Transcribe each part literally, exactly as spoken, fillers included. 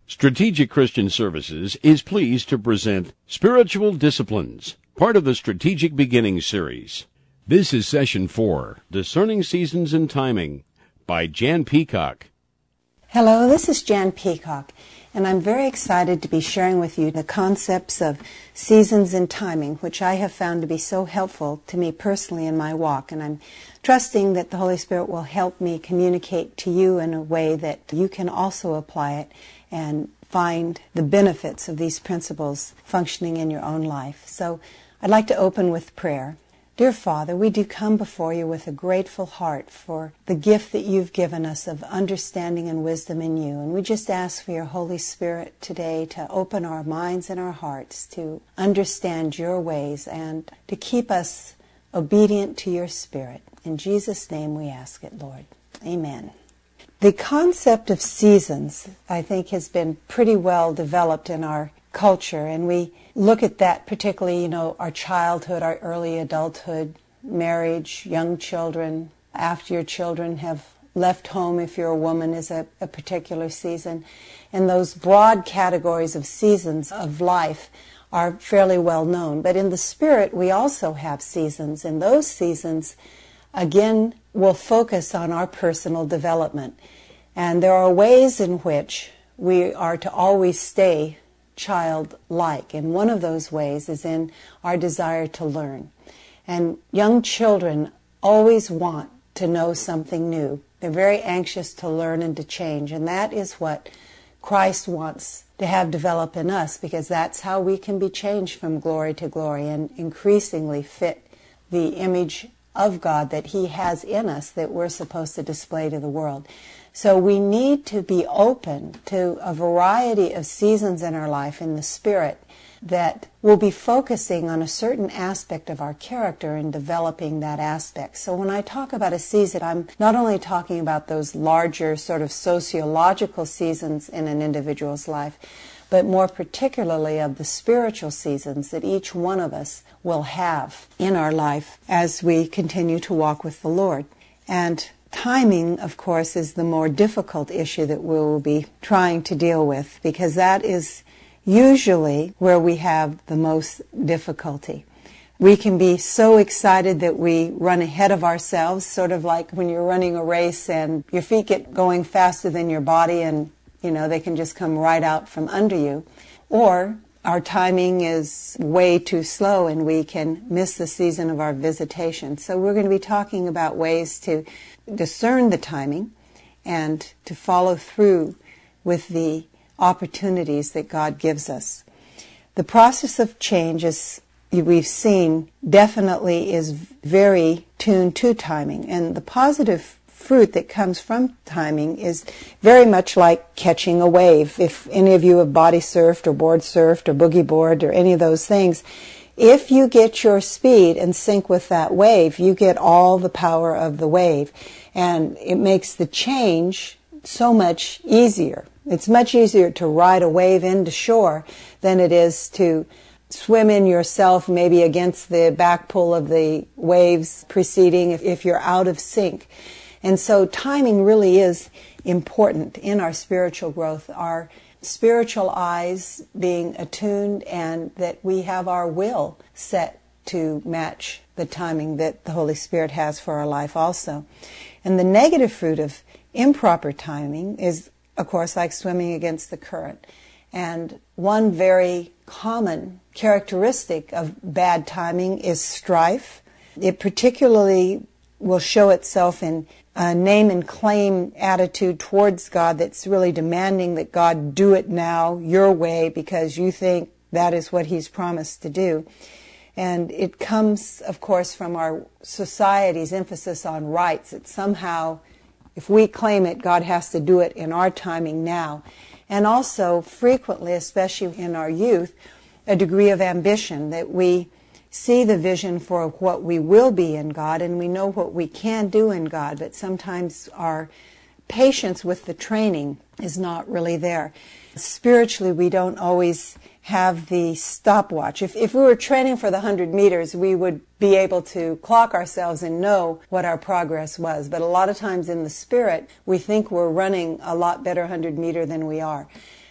Strategic Christian Services is pleased to present Spiritual Disciplines, part of the Strategic Beginnings series. This is Session four, Discerning Seasons and Timing, by Jan Peacock. Hello, this is Jan Peacock, and I'm very excited to be sharing with you the concepts of seasons and timing, which I have found to be so helpful to me personally in my walk, and I'm trusting that the Holy Spirit will help me communicate to you in a way that you can also apply it and find the benefits of these principles functioning in your own life. So I'd like to open with prayer. Dear Father, we do come before you with a grateful heart for the gift that you've given us of understanding and wisdom in you. And we just ask for your Holy Spirit today to open our minds and our hearts to understand your ways and to keep us obedient to your Spirit. In Jesus' name we ask it, Lord. Amen. The concept of seasons, I think, has been pretty well developed in our culture, and we look at that particularly, you know, our childhood, our early adulthood, marriage, young children, after your children have left home, if you're a woman, is a, a particular season. And those broad categories of seasons of life are fairly well known. But in the Spirit, we also have seasons, and those seasons, again, will focus on our personal development. And there are ways in which we are to always stay childlike, and one of those ways is in our desire to learn. And young children always want to know something new. They're very anxious to learn and to change, and that is what Christ wants to have develop in us, because that's how we can be changed from glory to glory and increasingly fit the image of God that He has in us that we're supposed to display to the world. So we need to be open to a variety of seasons in our life in the Spirit that will be focusing on a certain aspect of our character and developing that aspect. So when I talk about a season, I'm not only talking about those larger sort of sociological seasons in an individual's life, but more particularly of the spiritual seasons that each one of us will have in our life as we continue to walk with the Lord. And timing, of course, is the more difficult issue that we will be trying to deal with, because that is usually where we have the most difficulty. We can be so excited that we run ahead of ourselves, sort of like when you're running a race and your feet get going faster than your body and, you know, they can just come right out from under you. Or our timing is way too slow and we can miss the season of our visitation. So we're going to be talking about ways to discern the timing and to follow through with the opportunities that God gives us. The process of change, as we've seen, definitely is very tuned to timing. And the positive fruit that comes from timing is very much like catching a wave. If any of you have body surfed or board surfed or boogie board or any of those things, if you get your speed and sync with that wave, you get all the power of the wave. And it makes the change so much easier. It's much easier to ride a wave into shore than it is to swim in yourself, maybe against the back pull of the waves preceding, if, if you're out of sync. And so timing really is important in our spiritual growth, our spiritual eyes being attuned, and that we have our will set to match the timing that the Holy Spirit has for our life also. And the negative fruit of improper timing is, of course, like swimming against the current. And one very common characteristic of bad timing is strife. It particularly will show itself in a name and claim attitude towards God that's really demanding that God do it now your way because you think that is what He's promised to do. And it comes, of course, from our society's emphasis on rights. It's somehow, if we claim it, God has to do it in our timing now. And also, frequently, especially in our youth, a degree of ambition that we see the vision for what we will be in God, and we know what we can do in God, but sometimes our patience with the training is not really there. Spiritually, we don't always have the stopwatch. If, if we were training for the one hundred meters, we would be able to clock ourselves and know what our progress was. But a lot of times in the Spirit, we think we're running a lot better one hundred meter than we are.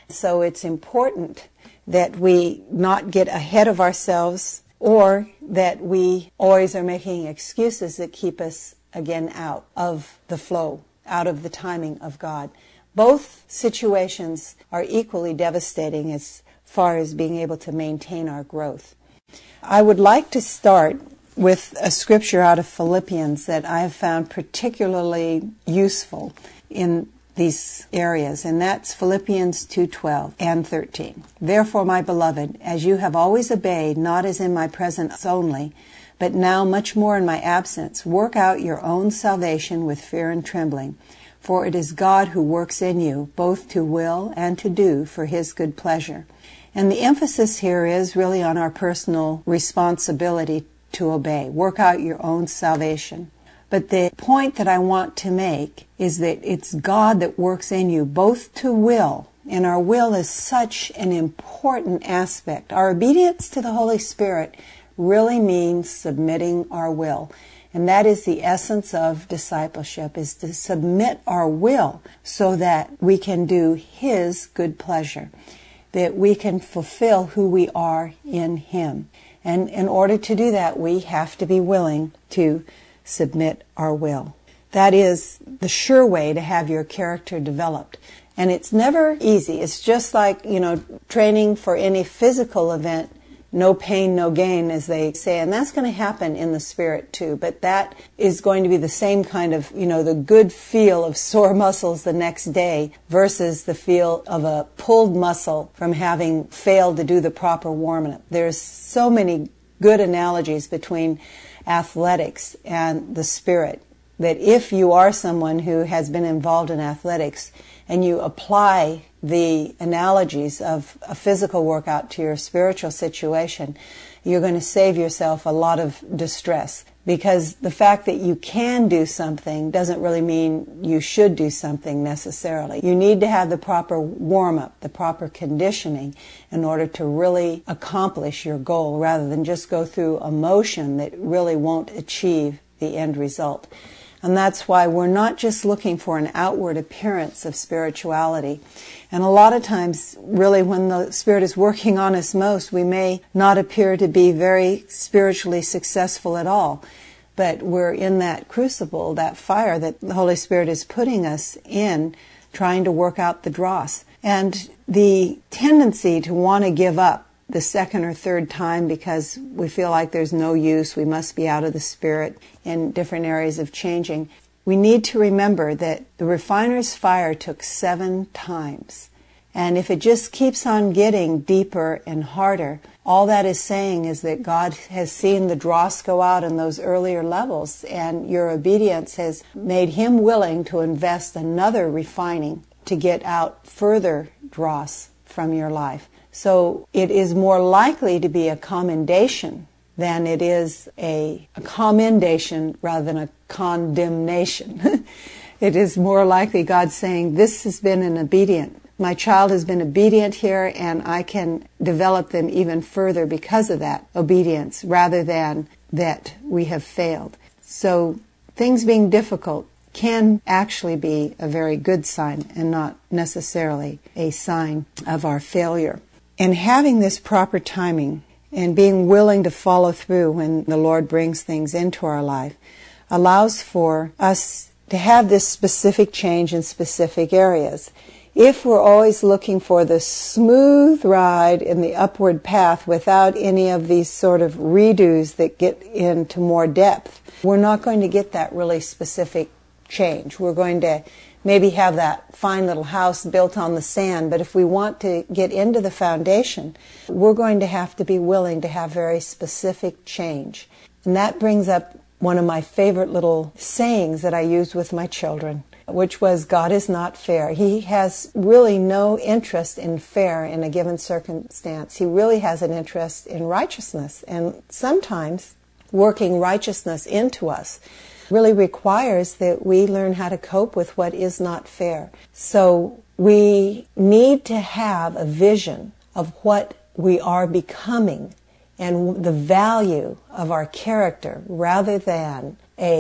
So it's important that we not get ahead of ourselves, or that we always are making excuses that keep us again out of the flow, out of the timing of God. Both situations are equally devastating as far as being able to maintain our growth. I would like to start with a scripture out of Philippians that I have found particularly useful in these areas, and that's Philippians two twelve and thirteen. Therefore, my beloved, as you have always obeyed, not as in my presence only, but now much more in my absence, work out your own salvation with fear and trembling, for it is God who works in you, both to will and to do for His good pleasure. And the emphasis here is really on our personal responsibility to obey. Work out your own salvation. But the point that I want to make is that it's God that works in you, both to will, and our will is such an important aspect. Our obedience to the Holy Spirit really means submitting our will. And that is the essence of discipleship, is to submit our will so that we can do His good pleasure, that we can fulfill who we are in Him. And in order to do that, we have to be willing to submit our will. That is the sure way to have your character developed. And it's never easy. It's just like, you know, training for any physical event. No pain, no gain, as they say. And that's going to happen in the spirit too. But that is going to be the same kind of, you know, the good feel of sore muscles the next day versus the feel of a pulled muscle from having failed to do the proper warm-up. There's so many good analogies between athletics and the spirit, that if you are someone who has been involved in athletics and you apply the analogies of a physical workout to your spiritual situation, you're going to save yourself a lot of distress. Because the fact that you can do something doesn't really mean you should do something necessarily. You need to have the proper warm-up, the proper conditioning in order to really accomplish your goal, rather than just go through a motion that really won't achieve the end result. And that's why we're not just looking for an outward appearance of spirituality. And a lot of times, really, when the Spirit is working on us most, we may not appear to be very spiritually successful at all. But we're in that crucible, that fire that the Holy Spirit is putting us in, trying to work out the dross. And the tendency to want to give up the second or third time because we feel like there's no use, we must be out of the Spirit in different areas of changing. We need to remember that the refiner's fire took seven times. And if it just keeps on getting deeper and harder, all that is saying is that God has seen the dross go out in those earlier levels, and your obedience has made Him willing to invest another refining to get out further dross from your life. So it is more likely to be a commendation than it is a, a commendation rather than a condemnation. It is more likely God saying, this has been an obedient. My child has been obedient here, and I can develop them even further because of that obedience, rather than that we have failed. So things being difficult can actually be a very good sign and not necessarily a sign of our failure. And having this proper timing and being willing to follow through when the Lord brings things into our life allows for us to have this specific change in specific areas. If we're always looking for the smooth ride in the upward path without any of these sort of redos that get into more depth, we're not going to get that really specific change. We're going to maybe have that fine little house built on the sand, but if we want to get into the foundation, we're going to have to be willing to have very specific change. And that brings up one of my favorite little sayings that I used with my children, which was, God is not fair. He has really no interest in fair in a given circumstance. He really has an interest in righteousness. And sometimes working righteousness into us really requires that we learn how to cope with what is not fair. So we need to have a vision of what we are becoming and the value of our character, rather than a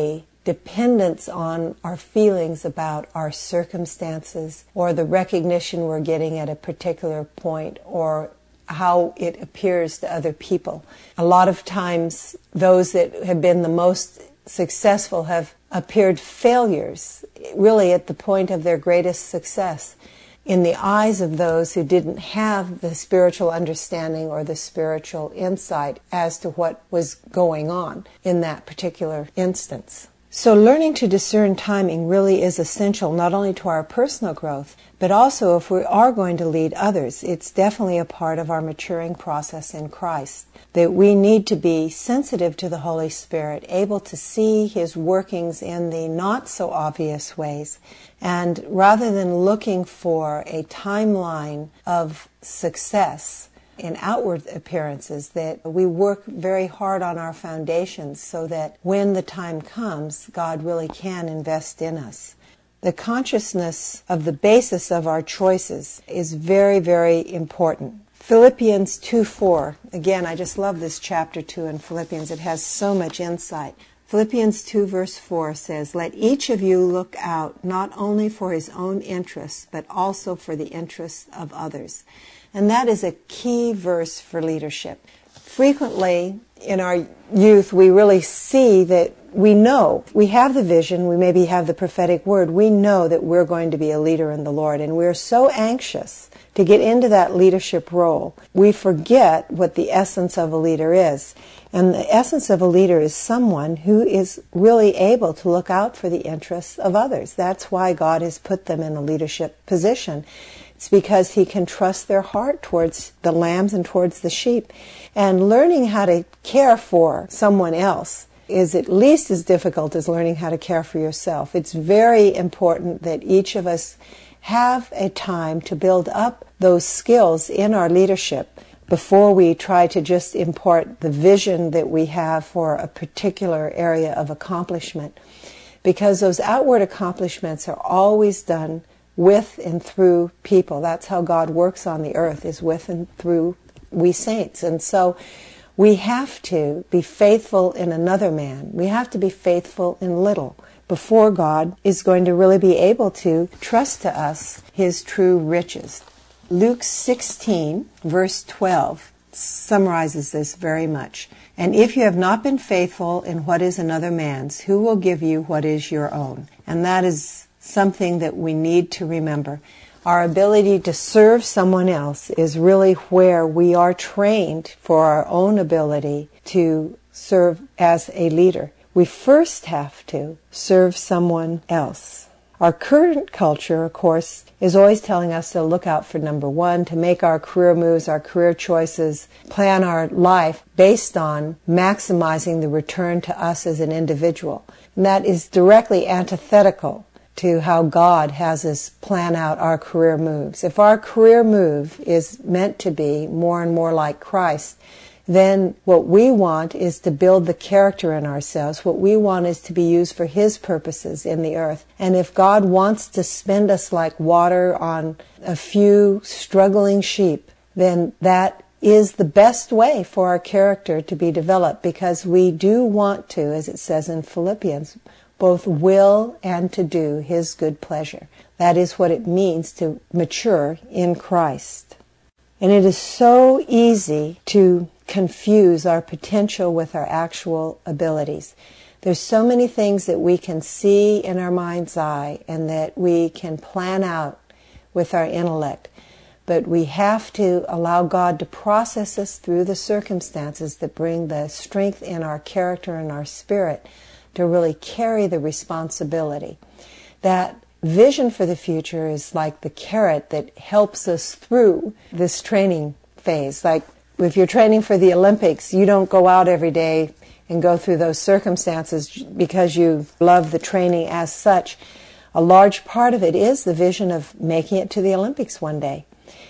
dependence on our feelings about our circumstances or the recognition we're getting at a particular point or how it appears to other people. A lot of times those that have been the most successful have appeared failures, really at the point of their greatest success, in the eyes of those who didn't have the spiritual understanding or the spiritual insight as to what was going on in that particular instance. So learning to discern timing really is essential not only to our personal growth, but also if we are going to lead others. It's definitely a part of our maturing process in Christ, that we need to be sensitive to the Holy Spirit, able to see His workings in the not so obvious ways, and rather than looking for a timeline of success in outward appearances, that we work very hard on our foundations so that when the time comes, God really can invest in us. The consciousness of the basis of our choices is very, very important. Philippians two four, again, I just love this chapter two in Philippians. It has so much insight. Philippians two verse four says, "Let each of you look out not only for his own interests, but also for the interests of others." And that is a key verse for leadership. Frequently in our youth, we really see that we know, we have the vision, we maybe have the prophetic word, we know that we're going to be a leader in the Lord, and we're so anxious to get into that leadership role, we forget what the essence of a leader is. And the essence of a leader is someone who is really able to look out for the interests of others. That's why God has put them in a leadership position. It's because He can trust their heart towards the lambs and towards the sheep. And learning how to care for someone else is at least as difficult as learning how to care for yourself. It's very important that each of us have a time to build up those skills in our leadership before we try to just impart the vision that we have for a particular area of accomplishment. Because those outward accomplishments are always done with and through people. That's how God works on the earth, is with and through we saints. And so we have to be faithful in another man. We have to be faithful in little before God is going to really be able to trust to us His true riches. Luke sixteen, verse twelve, summarizes this very much. "And if you have not been faithful in what is another man's, who will give you what is your own?" And that is something that we need to remember. Our ability to serve someone else is really where we are trained for our own ability to serve as a leader. We first have to serve someone else. Our current culture, of course, is always telling us to look out for number one, to make our career moves, our career choices, plan our life based on maximizing the return to us as an individual. And that is directly antithetical to how God has us plan out our career moves. If our career move is meant to be more and more like Christ, then what we want is to build the character in ourselves. What we want is to be used for His purposes in the earth. And if God wants to spend us like water on a few struggling sheep, then that is the best way for our character to be developed, because we do want to, as it says in Philippians, both will and to do His good pleasure. That is what it means to mature in Christ. And it is so easy to confuse our potential with our actual abilities. There's so many things that we can see in our mind's eye and that we can plan out with our intellect. But we have to allow God to process us through the circumstances that bring the strength in our character and our spirit to really carry the responsibility. That vision for the future is like the carrot that helps us through this training phase. Like if you're training for the Olympics, you don't go out every day and go through those circumstances because you love the training as such. A large part of it is the vision of making it to the Olympics one day.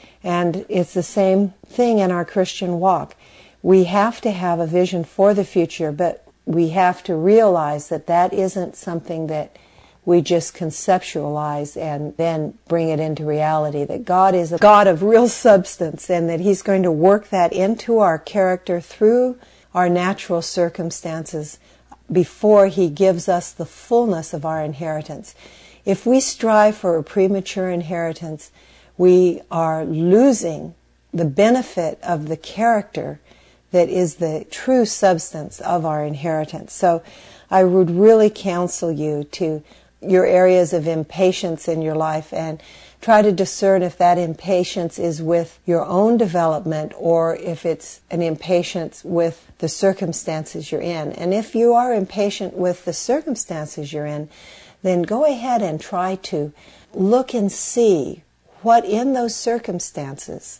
And it's the same thing in our Christian walk. We have to have a vision for the future, but we have to realize that that isn't something that we just conceptualize and then bring it into reality, that God is a God of real substance and that He's going to work that into our character through our natural circumstances before He gives us the fullness of our inheritance. If we strive for a premature inheritance, we are losing the benefit of the character that is the true substance of our inheritance. So I would really counsel you to your areas of impatience in your life and try to discern if that impatience is with your own development or if it's an impatience with the circumstances you're in. And if you are impatient with the circumstances you're in, then go ahead and try to look and see what in those circumstances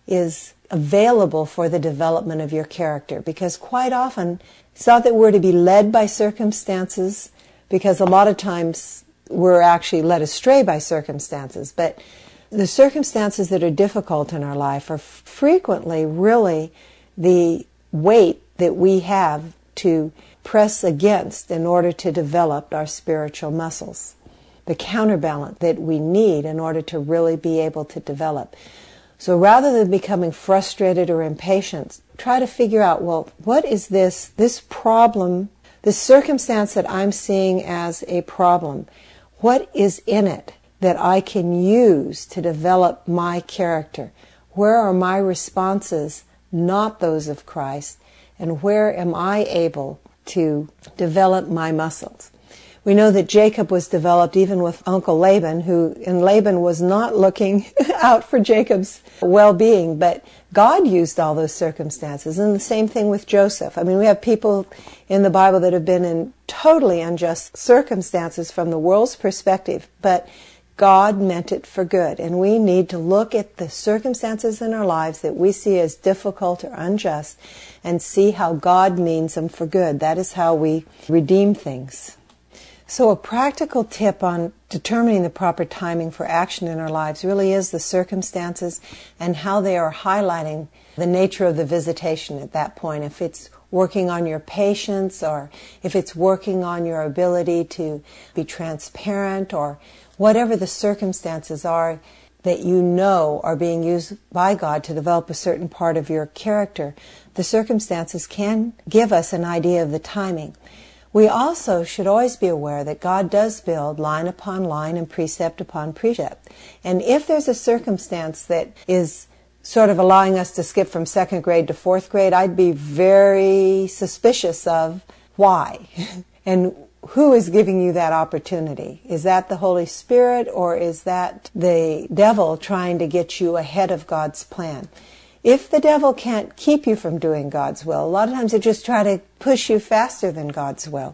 is available for the development of your character. Because quite often, it's not that we're to be led by circumstances, because a lot of times we're actually led astray by circumstances. But the circumstances that are difficult in our life are frequently really the weight that we have to press against in order to develop our spiritual muscles, the counterbalance that we need in order to really be able to develop. So rather than becoming frustrated or impatient, try to figure out, well, what is this, this problem, this circumstance that I'm seeing as a problem? What is in it that I can use to develop my character? Where are my responses not those of Christ? And where am I able to develop my muscles? We know that Jacob was developed even with Uncle Laban, who, and Laban was not looking out for Jacob's well-being, but God used all those circumstances. And the same thing with Joseph. I mean, we have people in the Bible that have been in totally unjust circumstances from the world's perspective, but God meant it for good. And we need to look at the circumstances in our lives that we see as difficult or unjust and see how God means them for good. That is how we redeem things. So a practical tip on determining the proper timing for action in our lives really is the circumstances and how they are highlighting the nature of the visitation at that point. If it's working on your patience, or if it's working on your ability to be transparent, or whatever the circumstances are that you know are being used by God to develop a certain part of your character, the circumstances can give us an idea of the timing. We also should always be aware that God does build line upon line and precept upon precept. And if there's a circumstance that is sort of allowing us to skip from second grade to fourth grade, I'd be very suspicious of why and who is giving you that opportunity. Is that the Holy Spirit, or is that the devil trying to get you ahead of God's plan? If the devil can't keep you from doing God's will, a lot of times they just try to push you faster than God's will.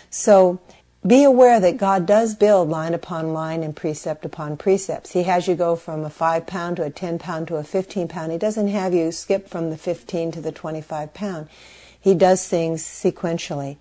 So be aware that God does build line upon line and precept upon precepts. He has you go from a five pound to a ten pound to a fifteen pound. He doesn't have you skip from the fifteen to the twenty-five pound. He does things sequentially.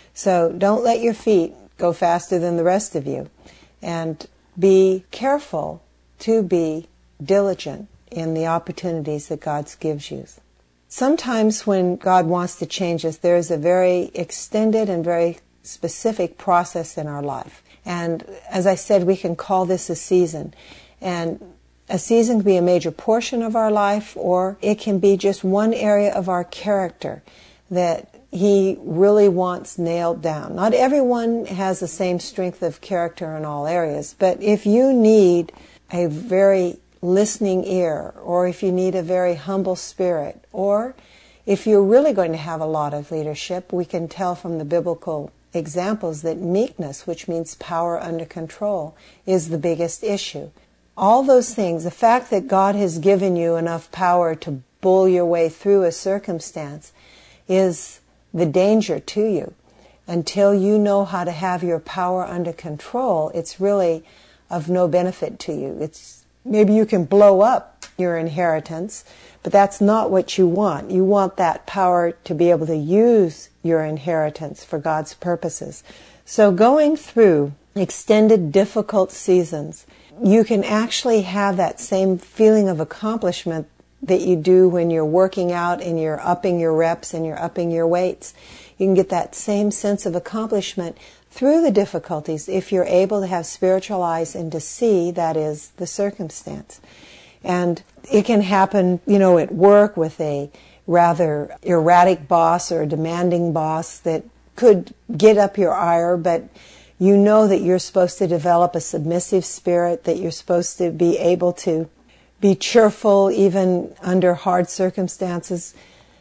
So don't let your feet go faster than the rest of you. And be careful to be diligent in the opportunities that God gives you. Sometimes when God wants to change us, there is a very extended and very specific process in our life. And as I said, we can call this a season. And a season can be a major portion of our life, or it can be just one area of our character that He really wants nailed down. Not everyone has the same strength of character in all areas, but if you need a very listening ear, or if you need a very humble spirit, or if you're really going to have a lot of leadership, we can tell from the biblical examples that meekness, which means power under control, is the biggest issue. All those things, the fact that God has given you enough power to bull your way through a circumstance, is the danger to you. Until you know how to have your power under control, it's really of no benefit to you. It's maybe you can blow up your inheritance, but that's not what you want. You want that power to be able to use your inheritance for God's purposes. So going through extended, difficult seasons, you can actually have that same feeling of accomplishment that you do when you're working out and you're upping your reps and you're upping your weights. You can get that same sense of accomplishment through the difficulties if you're able to have spiritual eyes and to see, that is, the circumstance. And it can happen, you know, at work with a rather erratic boss or a demanding boss that could get up your ire, but you know that you're supposed to develop a submissive spirit, that you're supposed to be able to be cheerful even under hard circumstances,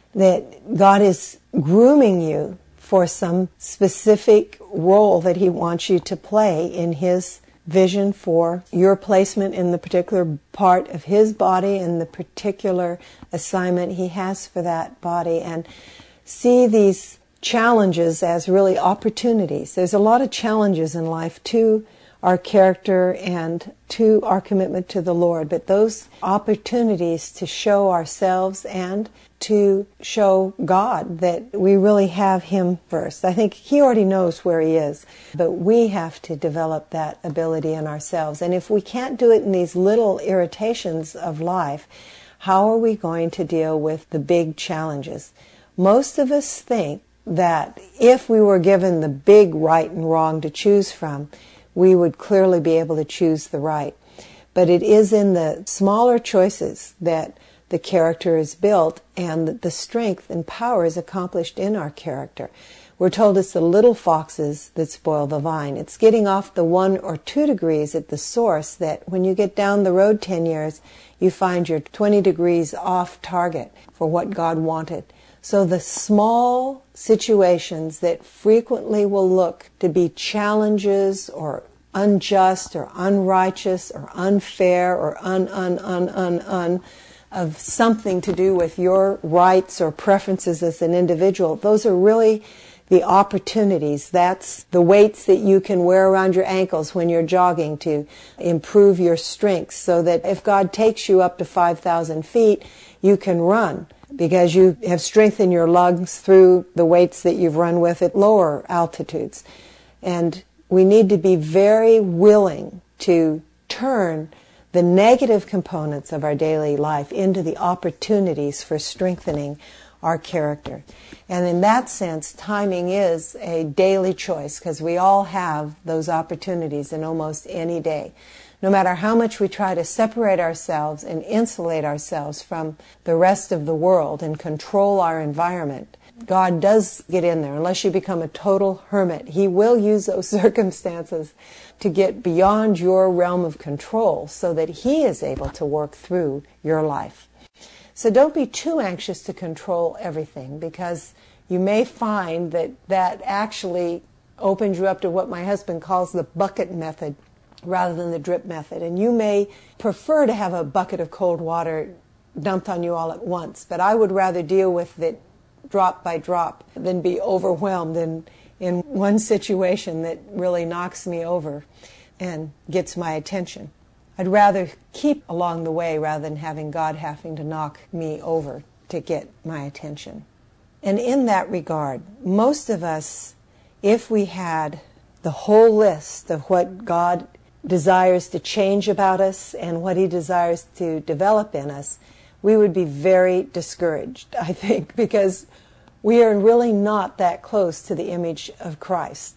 that God is grooming you for some specific role that He wants you to play in His vision for your placement in the particular part of His body and the particular assignment He has for that body. And see these challenges as really opportunities. There's a lot of challenges in life to our character and to our commitment to the Lord, but those opportunities to show ourselves and to show God that we really have Him first. I think He already knows where He is, but we have to develop that ability in ourselves. And if we can't do it in these little irritations of life, how are we going to deal with the big challenges? Most of us think that if we were given the big right and wrong to choose from, we would clearly be able to choose the right. But it is in the smaller choices that the character is built and that the strength and power is accomplished in our character. We're told it's the little foxes that spoil the vine. It's getting off the one or two degrees at the source that when you get down the road ten years, you find you're twenty degrees off target for what God wanted. So the small situations that frequently will look to be challenges or unjust or unrighteous or unfair or un, un, un, un, un, of something to do with your rights or preferences as an individual, those are really the opportunities. That's the weights that you can wear around your ankles when you're jogging to improve your strength, so that if God takes you up to five thousand feet, you can run, because you have strengthened your lungs through the weights that you've run with at lower altitudes. And we need to be very willing to turn the negative components of our daily life into the opportunities for strengthening our character. And in that sense, timing is a daily choice, because we all have those opportunities in almost any day. No matter how much we try to separate ourselves and insulate ourselves from the rest of the world and control our environment, God does get in there. Unless you become a total hermit, He will use those circumstances to get beyond your realm of control so that He is able to work through your life. So don't be too anxious to control everything, because you may find that that actually opens you up to what my husband calls the bucket method rather than the drip method. And you may prefer to have a bucket of cold water dumped on you all at once, but I would rather deal with it drop by drop than be overwhelmed in, in one situation that really knocks me over and gets my attention. I'd rather keep along the way rather than having God having to knock me over to get my attention. And in that regard, most of us, if we had the whole list of what God desires to change about us and what He desires to develop in us, we would be very discouraged, I think, because we are really not that close to the image of Christ.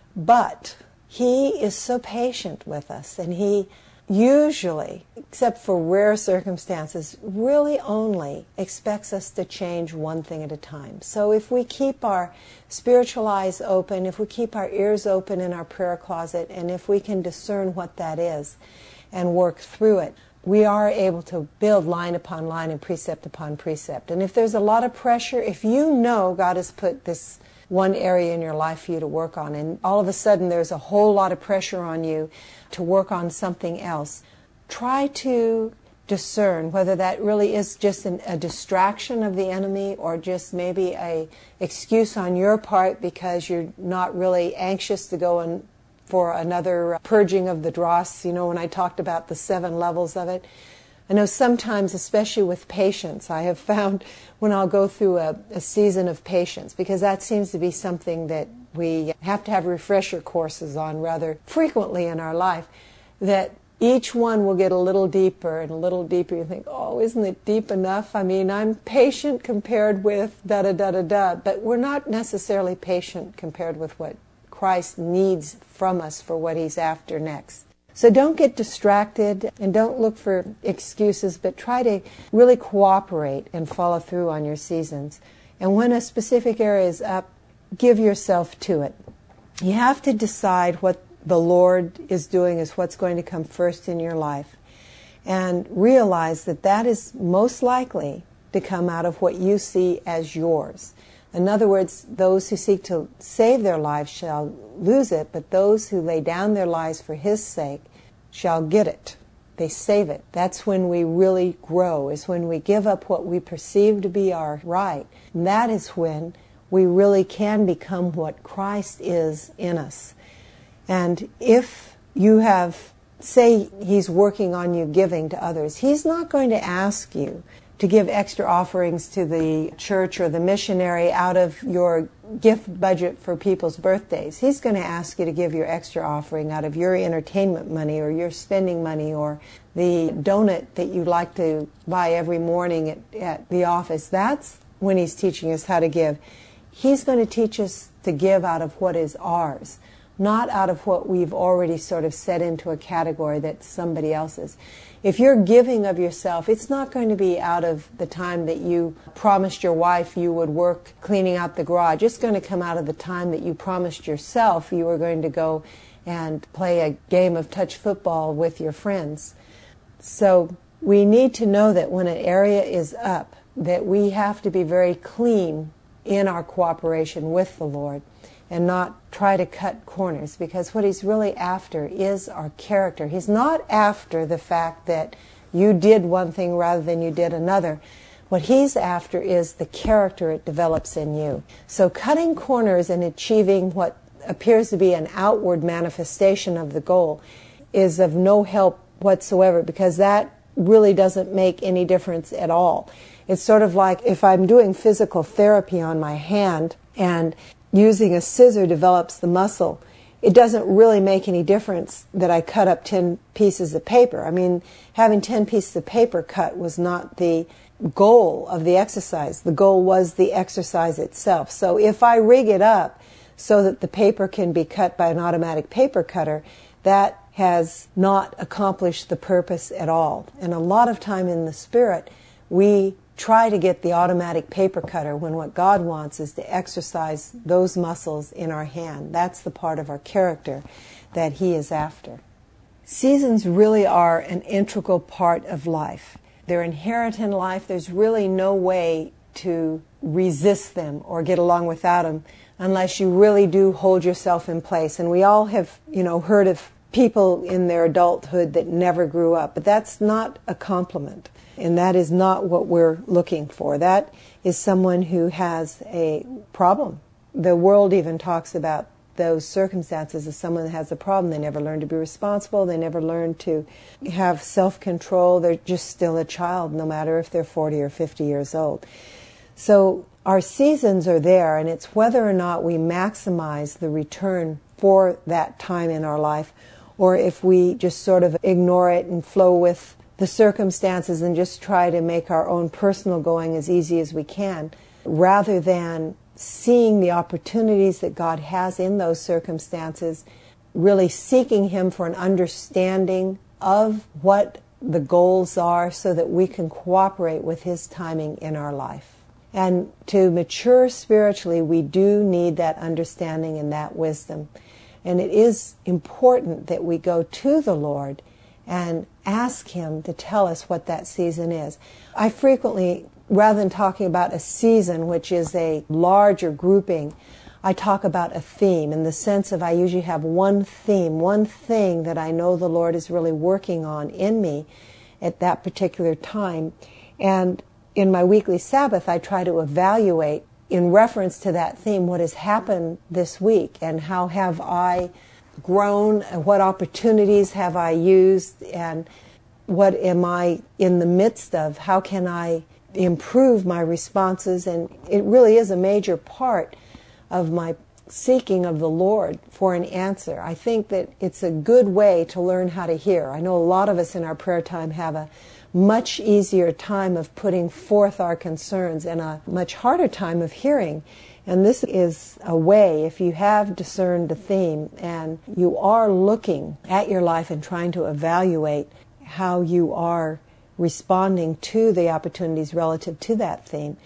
But He is so patient with us, and He usually, except for rare circumstances, really only expects us to change one thing at a time. So if we keep our spiritual eyes open, if we keep our ears open in our prayer closet, and if we can discern what that is and work through it, we are able to build line upon line and precept upon precept. And if there's a lot of pressure, if you know God has put this one area in your life for you to work on, and all of a sudden there's a whole lot of pressure on you to work on something else, try to discern whether that really is just an, a distraction of the enemy, or just maybe a excuse on your part because you're not really anxious to go and for another purging of the dross. You know, when I talked about the seven levels of it, I know sometimes, especially with patience, I have found when I'll go through a, a season of patience, because that seems to be something that we have to have refresher courses on rather frequently in our life, that each one will get a little deeper and a little deeper. You think, oh, isn't it deep enough? I mean, I'm patient compared with da-da-da-da-da, but we're not necessarily patient compared with what Christ needs from us for what He's after next. So don't get distracted and don't look for excuses, but try to really cooperate and follow through on your seasons. And when a specific area is up, give yourself to it. You have to decide what the Lord is doing is what's going to come first in your life, and realize that that is most likely to come out of what you see as yours. In other words, those who seek to save their lives shall lose it, but those who lay down their lives for His sake shall get it. They save it. That's when we really grow, is when we give up what we perceive to be our right. And that is when we really can become what Christ is in us. And if you have, say He's working on you giving to others, He's not going to ask you to give extra offerings to the church or the missionary out of your gift budget for people's birthdays. He's going to ask you to give your extra offering out of your entertainment money or your spending money or the donut that you like to buy every morning at, at the office. That's when He's teaching us how to give. He's going to teach us to give out of what is ours, not out of what we've already sort of set into a category that's somebody else's. If you're giving of yourself, it's not going to be out of the time that you promised your wife you would work cleaning out the garage. It's going to come out of the time that you promised yourself you were going to go and play a game of touch football with your friends. So we need to know that when an area is up, that we have to be very clean in our cooperation with the Lord, and not try to cut corners, because what He's really after is our character. He's not after the fact that you did one thing rather than you did another. What He's after is the character it develops in you. So cutting corners and achieving what appears to be an outward manifestation of the goal is of no help whatsoever, because that really doesn't make any difference at all. It's sort of like if I'm doing physical therapy on my hand and using a scissor develops the muscle, it doesn't really make any difference that I cut up ten pieces of paper. I mean, having ten pieces of paper cut was not the goal of the exercise. The goal was the exercise itself. So if I rig it up so that the paper can be cut by an automatic paper cutter, that has not accomplished the purpose at all. And a lot of time in the Spirit, we try to get the automatic paper cutter when what God wants is to exercise those muscles in our hand. That's the part of our character that He is after. Seasons really are an integral part of life. They're inherent in life. There's really no way to resist them or get along without them unless you really do hold yourself in place. And we all have, you know, heard of people in their adulthood that never grew up, but that's not a compliment. And that is not what we're looking for. That is someone who has a problem. The world even talks about those circumstances as someone that has a problem. They never learn to be responsible. They never learn to have self-control. They're just still a child, no matter if they're forty or fifty years old. So our seasons are there, and it's whether or not we maximize the return for that time in our life, or if we just sort of ignore it and flow with the circumstances and just try to make our own personal going as easy as we can, rather than seeing the opportunities that God has in those circumstances, really seeking Him for an understanding of what the goals are so that we can cooperate with His timing in our life. And to mature spiritually, we do need that understanding and that wisdom. And it is important that we go to the Lord and ask Him to tell us what that season is. I frequently, rather than talking about a season, which is a larger grouping, I talk about a theme in the sense of I usually have one theme, one thing that I know the Lord is really working on in me at that particular time. And in my weekly Sabbath, I try to evaluate in reference to that theme what has happened this week and how have I grown, and what opportunities have I used, and what am I in the midst of? How can I improve my responses? And it really is a major part of my seeking of the Lord for an answer. I think that it's a good way to learn how to hear. I know a lot of us in our prayer time have a much easier time of putting forth our concerns and a much harder time of hearing. And this is a way, if you have discerned the theme and you are looking at your life and trying to evaluate how you are responding to the opportunities relative to that theme,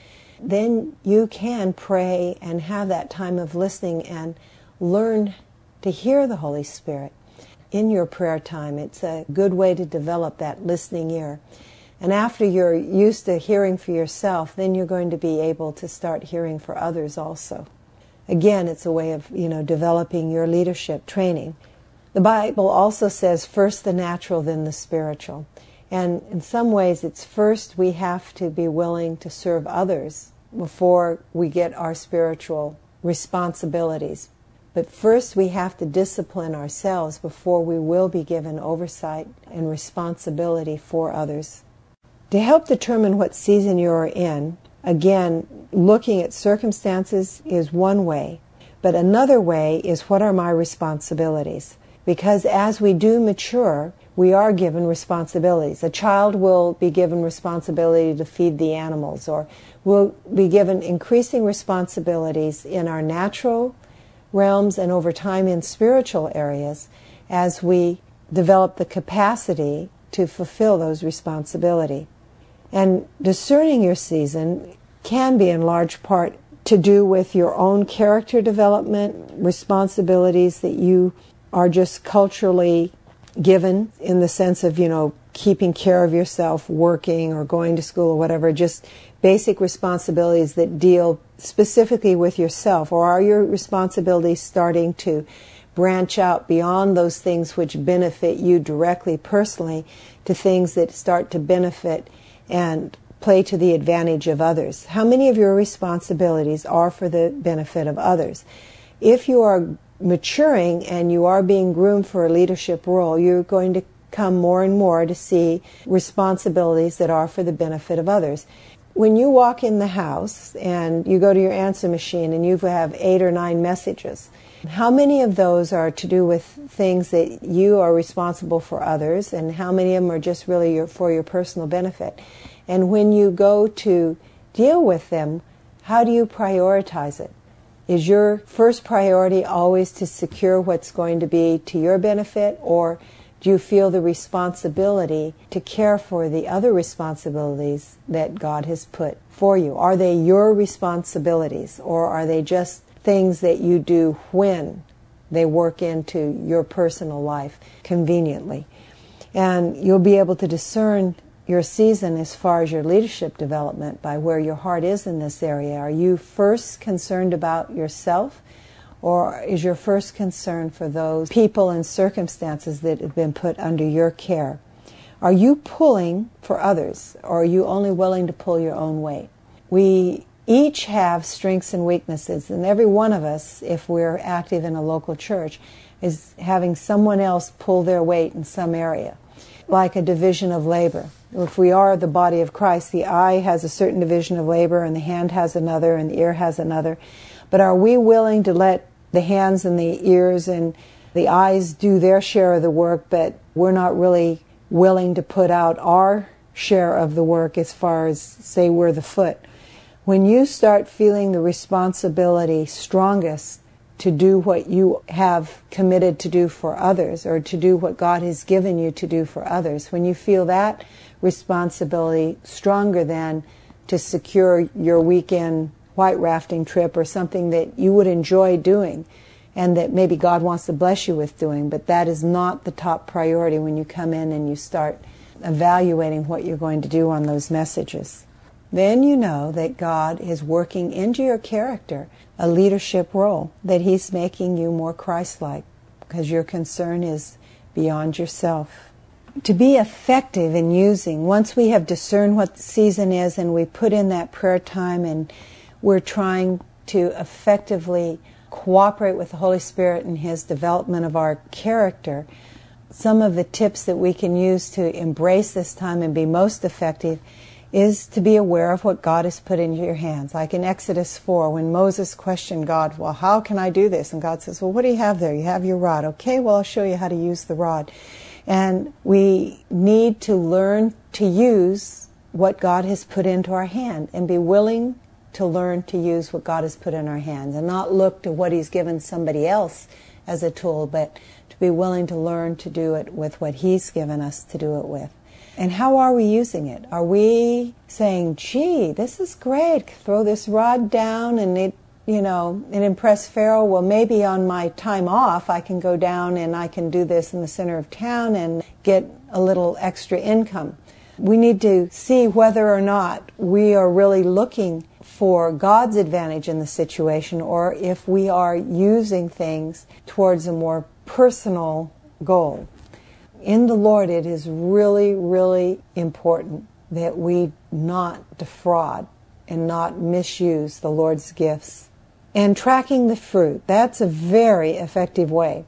then you can pray and have that time of listening and learn to hear the Holy Spirit in your prayer time. It's a good way to develop that listening ear. And after you're used to hearing for yourself, then you're going to be able to start hearing for others also. Again, it's a way of, you know, developing your leadership training. The Bible also says, first the natural, then the spiritual. And in some ways, it's first we have to be willing to serve others before we get our spiritual responsibilities. But first we have to discipline ourselves before we will be given oversight and responsibility for others. To help determine what season you're in, again, looking at circumstances is one way. But another way is, what are my responsibilities? Because as we do mature, we are given responsibilities. A child will be given responsibility to feed the animals, or will be given increasing responsibilities in our natural realms and over time in spiritual areas as we develop the capacity to fulfill those responsibilities. And discerning your season can be in large part to do with your own character development, responsibilities that you are just culturally given, in the sense of, you know, keeping care of yourself, working or going to school or whatever, just basic responsibilities that deal specifically with yourself. Or are your responsibilities starting to branch out beyond those things which benefit you directly, personally, to things that start to benefit and play to the advantage of others? How many of your responsibilities are for the benefit of others? If you are maturing and you are being groomed for a leadership role, you're going to come more and more to see responsibilities that are for the benefit of others. When you walk in the house and you go to your answer machine and you have eight or nine messages, how many of those are to do with things that you are responsible for others, and how many of them are just really your, for your personal benefit? And when you go to deal with them, how do you prioritize it? Is your first priority always to secure what's going to be to your benefit, or do you feel the responsibility to care for the other responsibilities that God has put for you? Are they your responsibilities, or are they just things that you do when they work into your personal life conveniently? And you'll be able to discern your season as far as your leadership development by where your heart is in this area. Are you first concerned about yourself, or is your first concern for those people and circumstances that have been put under your care? Are you pulling for others, or are you only willing to pull your own weight? We each have strengths and weaknesses, and every one of us, if we're active in a local church, is having someone else pull their weight in some area, like a division of labor. If we are the body of Christ, the eye has a certain division of labor, and the hand has another, and the ear has another. But are we willing to let the hands and the ears and the eyes do their share of the work, but we're not really willing to put out our share of the work as far as, say, we're the foot? When you start feeling the responsibility strongest to do what you have committed to do for others, or to do what God has given you to do for others, when you feel that responsibility stronger than to secure your weekend white rafting trip or something that you would enjoy doing and that maybe God wants to bless you with doing, but that is not the top priority when you come in and you start evaluating what you're going to do on those messages. Then you know that God is working into your character a leadership role, that He's making you more Christ-like, because your concern is beyond yourself. To be effective in using, once we have discerned what the season is and we put in that prayer time and we're trying to effectively cooperate with the Holy Spirit in His development of our character, some of the tips that we can use to embrace this time and be most effective is to be aware of what God has put into your hands. Like in Exodus four, when Moses questioned God, well, how can I do this? And God says, well, what do you have there? You have your rod. Okay, well, I'll show you how to use the rod. And we need to learn to use what God has put into our hand and be willing to learn to use what God has put in our hands, and not look to what He's given somebody else as a tool, but to be willing to learn to do it with what He's given us to do it with. And how are we using it? Are we saying, gee, this is great, throw this rod down and it, you know, it impressed Pharaoh, well, maybe on my time off I can go down and I can do this in the center of town and get a little extra income. We need to see whether or not we are really looking for God's advantage in the situation, or if we are using things towards a more personal goal. In the Lord, it is really, really important that we not defraud and not misuse the Lord's gifts. And tracking the fruit, that's a very effective way.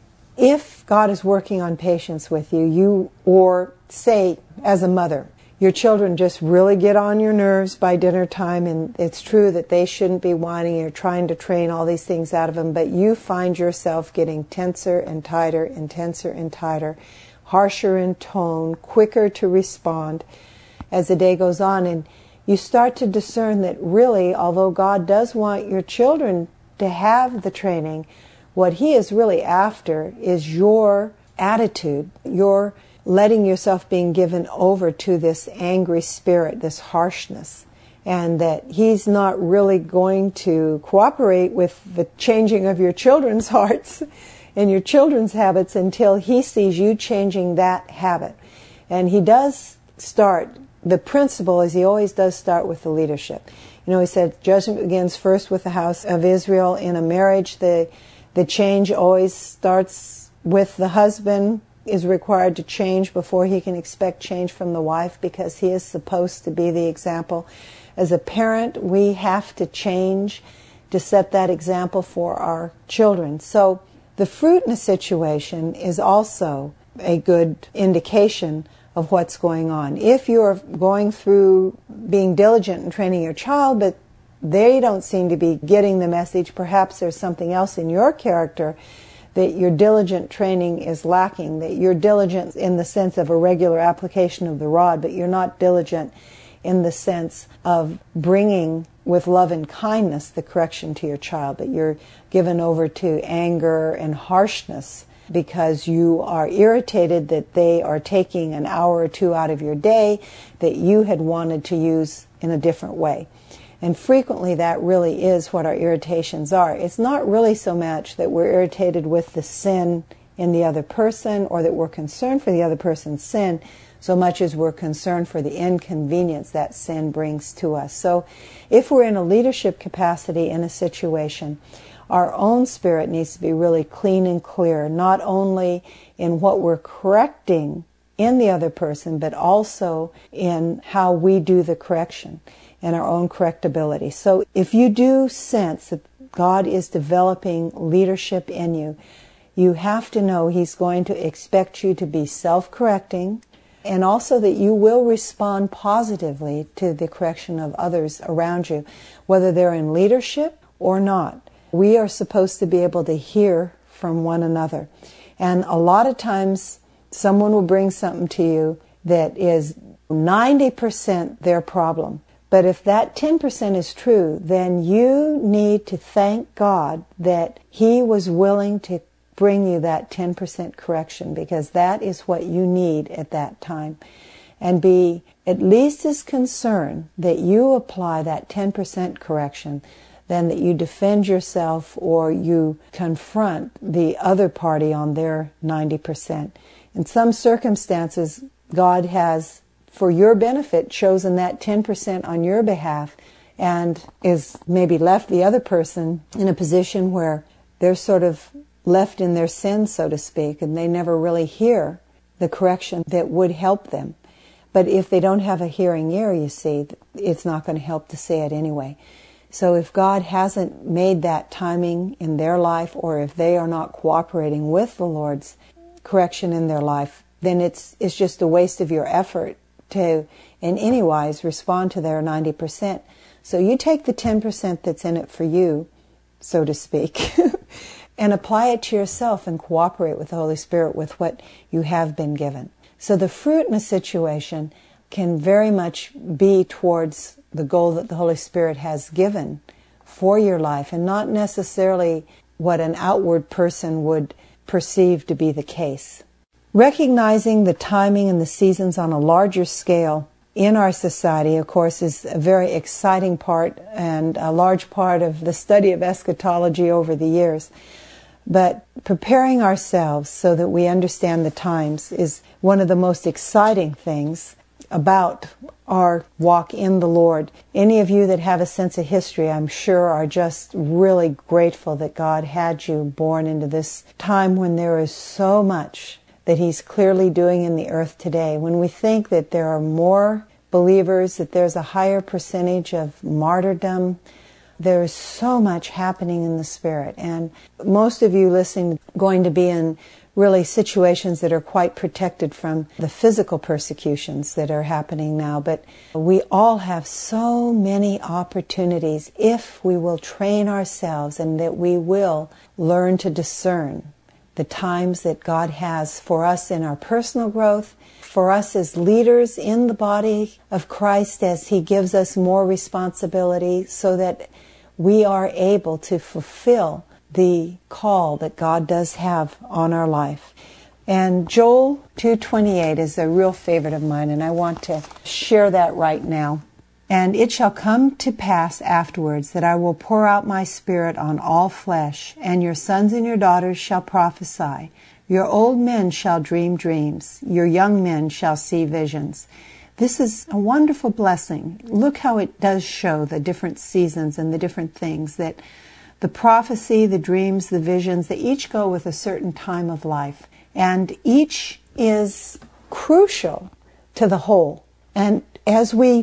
If God is working on patience with you, you, or say as a mother, your children just really get on your nerves by dinner time, and it's true that they shouldn't be whining. You're trying to train all these things out of them, but you find yourself getting tenser and tighter and tenser and tighter, harsher in tone, quicker to respond as the day goes on. And you start to discern that really, although God does want your children to have the training, what He is really after is your attitude, your letting yourself being given over to this angry spirit, this harshness, and that He's not really going to cooperate with the changing of your children's hearts and your children's habits until He sees you changing that habit. And He does start, the principle is He always does start with the leadership. You know, He said judgment begins first with the house of Israel. In a marriage, the the change always starts with the husband, is required to change before he can expect change from the wife, because he is supposed to be the example. As a parent, we have to change to set that example for our children. So the fruit in a situation is also a good indication of what's going on. If you're going through being diligent in training your child, but they don't seem to be getting the message, perhaps there's something else in your character that your diligent training is lacking, that you're diligent in the sense of a regular application of the rod, but you're not diligent in the sense of bringing with love and kindness the correction to your child, that you're given over to anger and harshness because you are irritated that they are taking an hour or two out of your day that you had wanted to use in a different way. And frequently that really is what our irritations are. It's not really so much that we're irritated with the sin in the other person or that we're concerned for the other person's sin, so much as we're concerned for the inconvenience that sin brings to us. So if we're in a leadership capacity in a situation, our own spirit needs to be really clean and clear, not only in what we're correcting in the other person, but also in how we do the correction and our own correctability. So if you do sense that God is developing leadership in you, you have to know He's going to expect you to be self-correcting, and also that you will respond positively to the correction of others around you, whether they're in leadership or not. We are supposed to be able to hear from one another. And a lot of times someone will bring something to you that is ninety percent their problem. But if that ten percent is true, then you need to thank God that He was willing to bring you that ten percent correction, because that is what you need at that time. And be at least as concerned that you apply that ten percent correction than that you defend yourself or you confront the other party on their ninety percent. In some circumstances, God has, for your benefit, chosen that ten percent on your behalf, and is maybe left the other person in a position where they're sort of left in their sin, so to speak, and they never really hear the correction that would help them. But if they don't have a hearing ear, you see, it's not going to help to say it anyway. So if God hasn't made that timing in their life, or if they are not cooperating with the Lord's correction in their life, then it's it's just a waste of your effort to, in any wise, respond to their ninety percent. So you take the ten percent that's in it for you, so to speak, and apply it to yourself and cooperate with the Holy Spirit with what you have been given. So the fruit in a situation can very much be towards the goal that the Holy Spirit has given for your life, and not necessarily what an outward person would perceive to be the case. Recognizing the timing and the seasons on a larger scale in our society, of course, is a very exciting part and a large part of the study of eschatology over the years. But preparing ourselves so that we understand the times is one of the most exciting things about our walk in the Lord. Any of you that have a sense of history, I'm sure, are just really grateful that God had you born into this time when there is so much that He's clearly doing in the earth today. When we think that there are more believers, that there's a higher percentage of martyrdom, there is so much happening in the Spirit. And most of you listening are going to be in really situations that are quite protected from the physical persecutions that are happening now. But we all have so many opportunities if we will train ourselves and that we will learn to discern the times that God has for us in our personal growth, for us as leaders in the body of Christ as He gives us more responsibility so that we are able to fulfill the call that God does have on our life. And Joel two twenty-eight is a real favorite of mine, and I want to share that right now. And it shall come to pass afterwards that I will pour out my Spirit on all flesh, and your sons and your daughters shall prophesy. Your old men shall dream dreams. Your young men shall see visions. This is a wonderful blessing. Look how it does show the different seasons and the different things, that the prophecy, the dreams, the visions, they each go with a certain time of life. And each is crucial to the whole. And as we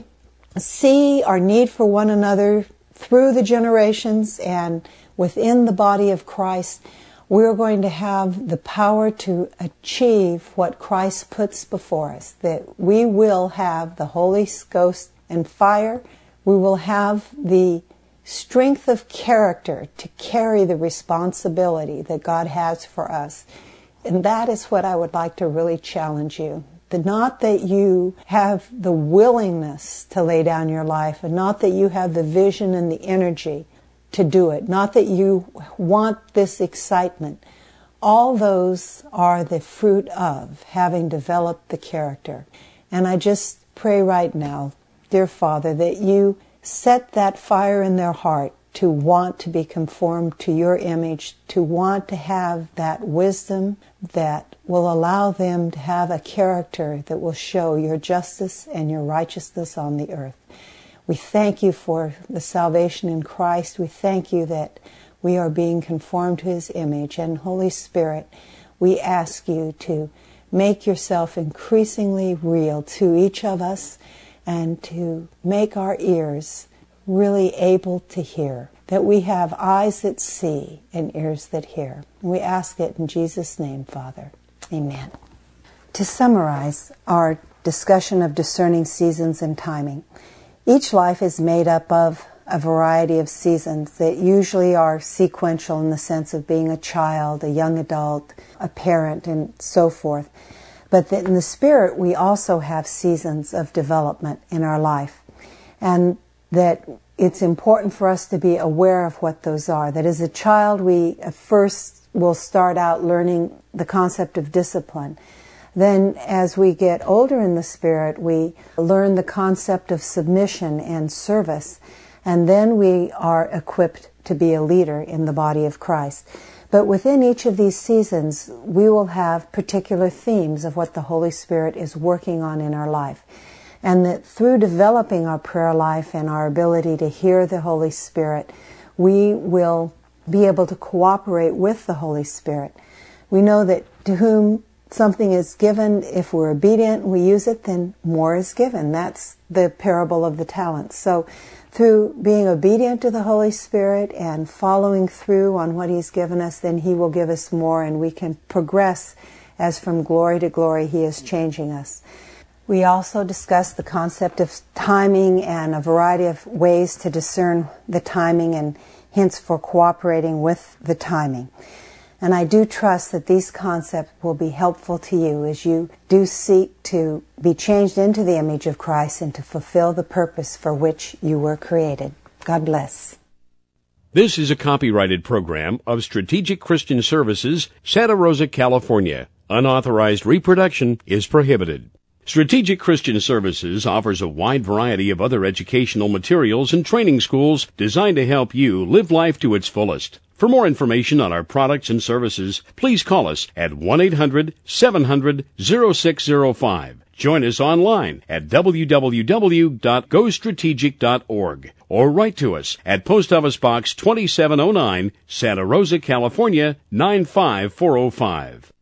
see our need for one another through the generations and within the body of Christ, we're going to have the power to achieve what Christ puts before us, that we will have the Holy Ghost and fire. We will have the strength of character to carry the responsibility that God has for us. And that is what I would like to really challenge you. The, not that you have the willingness to lay down your life, and not that you have the vision and the energy to do it, not that you want this excitement. All those are the fruit of having developed the character. And I just pray right now, dear Father, that you set that fire in their heart to want to be conformed to your image, to want to have that wisdom that will allow them to have a character that will show your justice and your righteousness on the earth. We thank you for the salvation in Christ. We thank you that we are being conformed to His image. And Holy Spirit, we ask you to make yourself increasingly real to each of us and to make our ears really able to hear, that we have eyes that see and ears that hear. We ask it in Jesus' name, Father. Amen. To summarize our discussion of discerning seasons and timing, each life is made up of a variety of seasons that usually are sequential in the sense of being a child, a young adult, a parent, and so forth. But that in the Spirit, we also have seasons of development in our life. And that it's important for us to be aware of what those are. That as a child, we first will start out learning the concept of discipline. Then as we get older in the Spirit, we learn the concept of submission and service. And then we are equipped to be a leader in the body of Christ. But within each of these seasons, we will have particular themes of what the Holy Spirit is working on in our life. And that through developing our prayer life and our ability to hear the Holy Spirit, we will be able to cooperate with the Holy Spirit. We know that to whom something is given, if we're obedient and we use it, then more is given. That's the parable of the talents. So through being obedient to the Holy Spirit and following through on what He's given us, then He will give us more, and we can progress as from glory to glory He is changing us. We also discussed the concept of timing and a variety of ways to discern the timing and hints for cooperating with the timing. And I do trust that these concepts will be helpful to you as you do seek to be changed into the image of Christ and to fulfill the purpose for which you were created. God bless. This is a copyrighted program of Strategic Christian Services, Santa Rosa, California. Unauthorized reproduction is prohibited. Strategic Christian Services offers a wide variety of other educational materials and training schools designed to help you live life to its fullest. For more information on our products and services, please call us at one eight hundred seven hundred oh six oh five. Join us online at w w w dot go strategic dot org or write to us at Post Office Box twenty-seven oh nine, Santa Rosa, California nine five four oh five.